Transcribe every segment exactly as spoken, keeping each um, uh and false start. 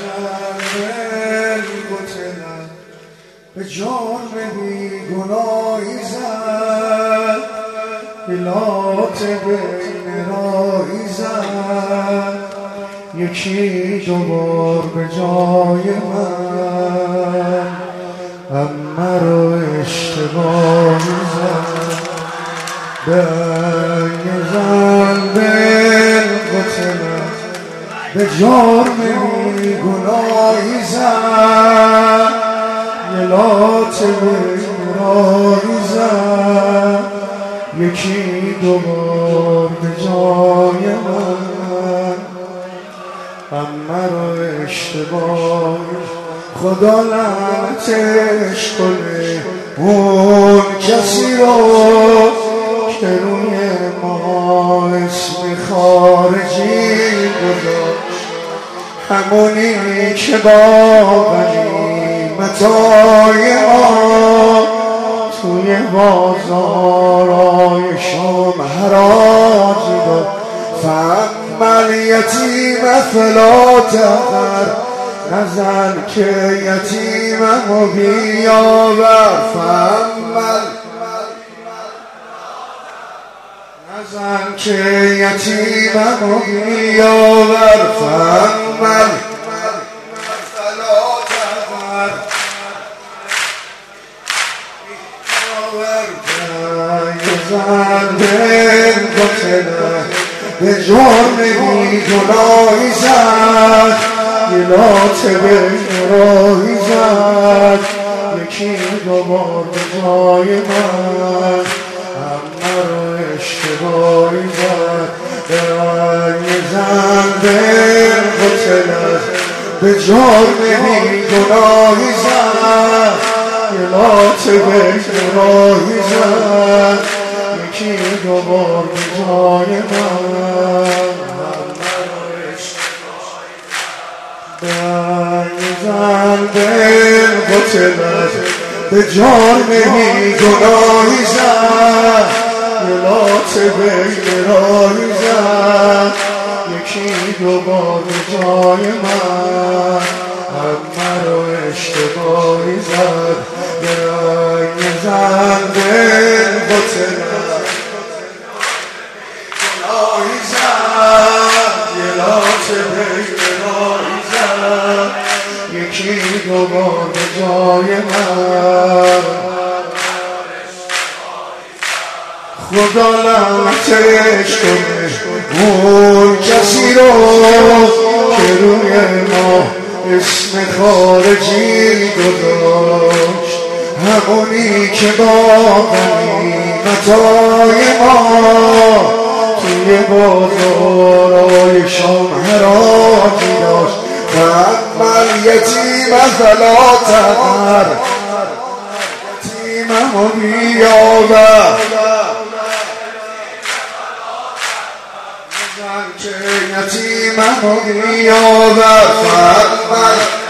به جرم بیگناهی زد، بلات بین راهی زد، یکی دوبار به جای من همه رو اشتباهی زد. به انگ زن بالقتلت به جرم بیگناهی زد، بلات بین راهی زد، یکی دوبار به جای من همه رو اشتباه. خدا لعنتش کنه اون کسی رو که روی ما اسم خارجی گذاشت، همونی که با غنیمتای ما توی بازارای شام حراجی داد. فاما الیتیم فلا تقهر، نزن که یتیممو بیاور. فاما نزن که یتیممو بیاور. فاما فلا تقهر زن بالقتلت به جرم بیگناهی زد، بلات بین راهی زد، یکی دوبار به جای من همه رو اشتباهی زد. به انگ زن بالقتلت به جرم بیگناهی زد، بلات بین راهی زد، یکی دوبار به جای من زن بالقتلت به جرم بیگناهی زد، بلات بین راهی زد، یکی دوبار به جای من همه رو اشتباهی زد. به انگ زن بالقتلت گناهی زد، بلات بین راهی زد، یکی دوبار به جای من. خدا لعنتش کنه اون کسی رو که روی ما اسم خارجی گذاشت، همونی که با غنیمتای ما توی بازارای شام حراجی داشت. فاما الیتیم فلا تقهر، یتیممو بیاور. زن که یتیممو بیاور. فاما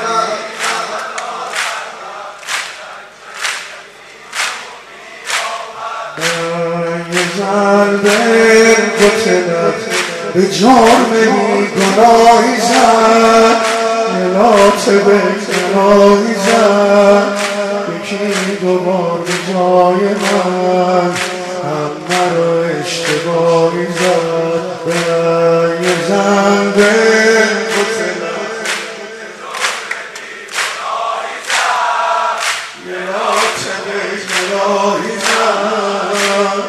زن بالقتلت به جرم بیگناهی زد، بلات بین راهی زد، یکی دوبار به جای من همه رو اشتباهی زد. به انگ زن بالقتلت بلات بین راهی زد،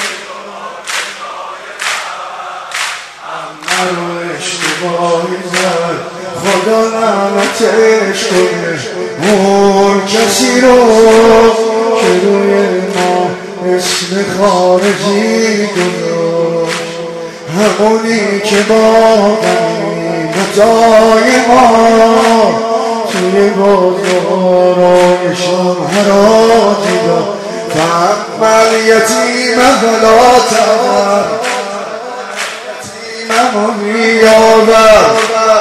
اشتباهی زد. خدا لعنتش کنه اون کسی رو که روی ما اسم خارجی گذاشت، همونی که با غنیمتای ما توی بازارای شام حراجی داد. فاما الیتیم فلا تقهر، یتیممو بیاور.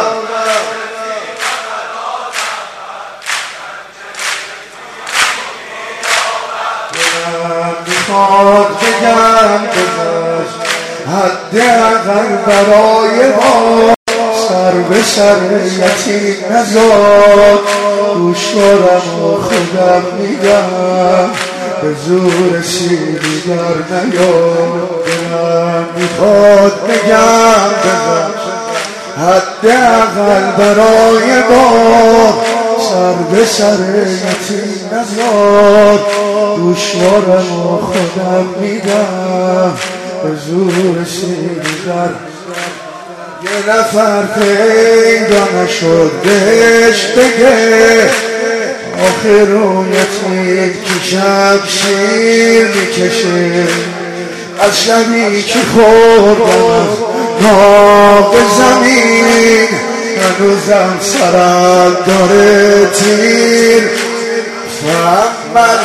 میخواد بگم گذشت حد اقل برای ما، سر به سر یتیم نزاد گوشوارم و خودم میگم به زور سیری در نیاد دلم میخواد بگم بزن حداقل برای ما سر به سر یتیم نزاد گوشوارم و خودم میدم به زور سیری در یه نفر پیدا نشد بهش بگه آخر رو یتیم که شب شیر میکشه از شبی که خوردم ناف زمین هنوزم سرم داره تیر فهمد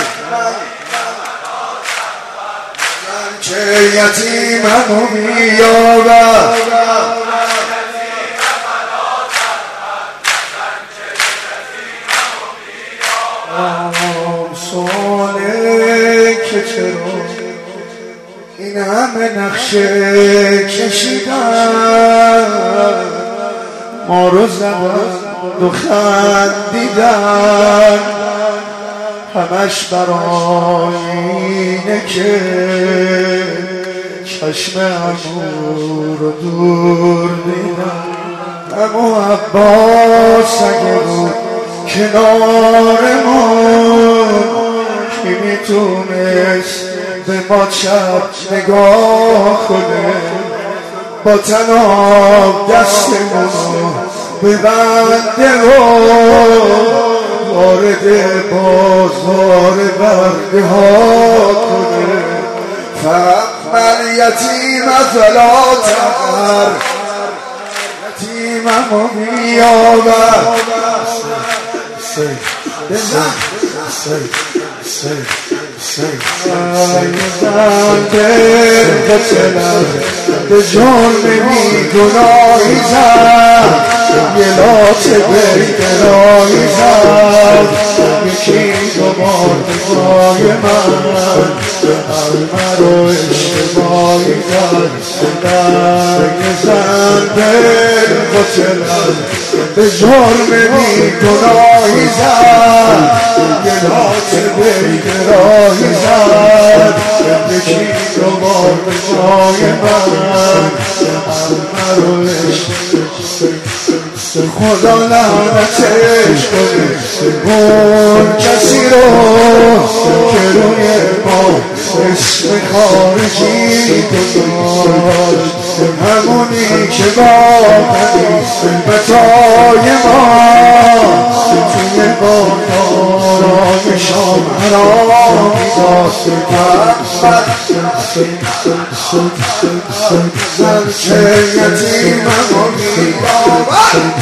که یتیممو میابم سواله که چرا این همه نقشه کشیدن ما رو زدن و خندیدن همش برای اینه که چشم امو رو دور دیدن امو عباس اگه بود کنارمون کی میتونست به ما چپ نگاه کنه با تناب دستمونو ببنده و وارد بازار برده ها کنه فمن یتیم فلا تقهر یتیممو میابم بزن به جرم بی گناهی زد یه لاته بیگناهی زد یکی دوبار نگاه من قلبه رو اشتباهی زد یه زن دل قتلم به جرم بی گناهی زد یه لاته بیگناهی زد یکی دوبار نگاه من قلبه رو خدا لعنتش کنه اون کسی رو که روی ما اسم خارجی گذاشت همونی که با بتای ما توی بانارای شام حرامی داشت زن که یتیممو میابد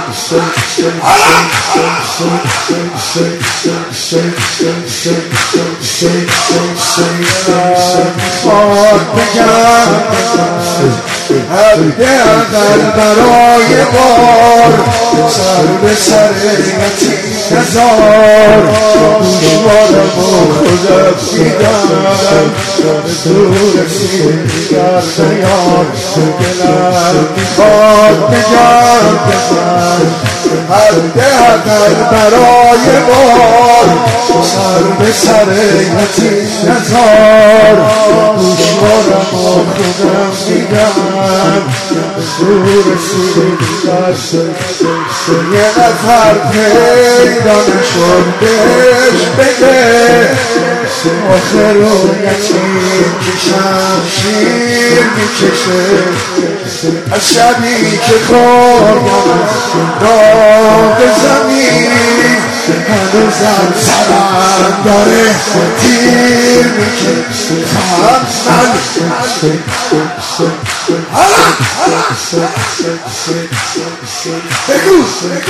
خواهد بگم حداقل برای بار سر به سر یتیم نزار گوشوارم و خودم دیدم به زور سیری در نیار دلم میخواد بگم بزن حداقل برای بار سر به سر یتیم نزار گوشوارم و خودم دیدم به زور سیری در یه نفر پیدا نشد بهش بگه آخر رو یتیم که شمشیر میکشه از شبی که خوردم داغ زمین هنوزم سرم داره تیر میکشه من بگو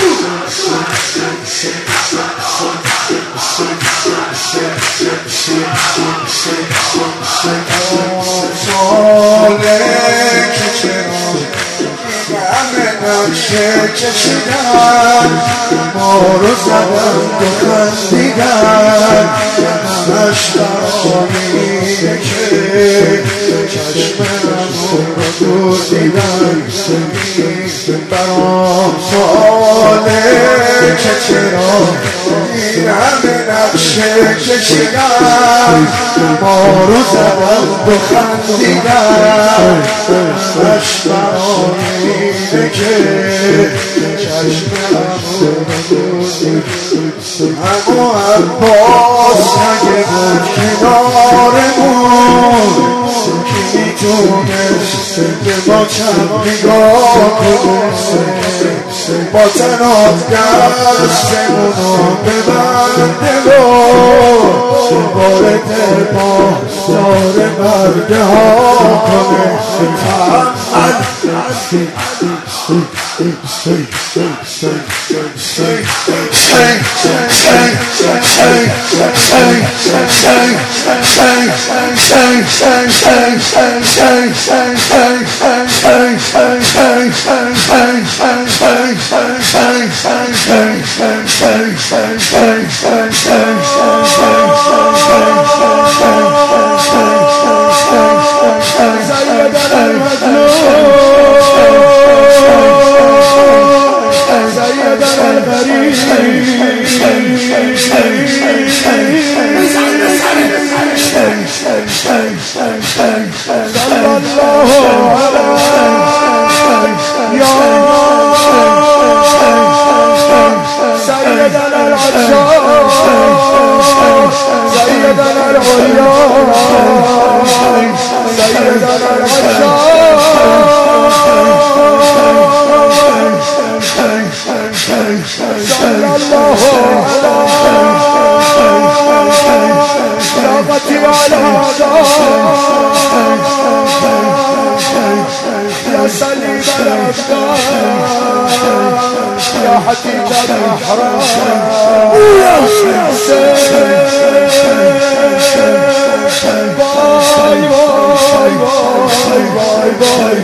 ساله که چرا همه نقشه کشیدن ما رو زدن و خندیدن همش برای اینه که چشمم رو دور دیدن برای محاله که چرا این همه نقشه کشیدن ما رو زدن و خندیدن همش برای اینه که چشمم اما عباس اگه بود کنارمون کی میتونست به ما چند نگاه کنه با تنات دستمونو ببنده و وارد ما داره مرده ها کنه تحمل يا سليم الأبدان يا حكيم الأحرار يا حسين باي باي باي باي باي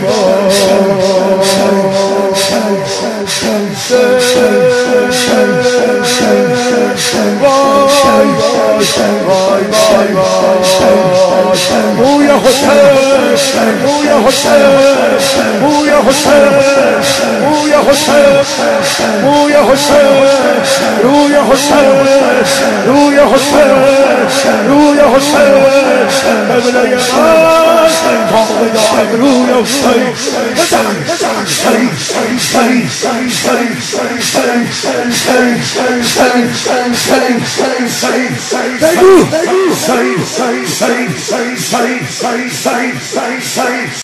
مو يا حسين مو يا حسين مو يا حسين مو يا حسين مو يا حسين مو يا حسين مو يا حسين مو يا حسين قبل يمان فاضل عبرو يا حسين Say, say, say, say, say, say, say, say, say, say.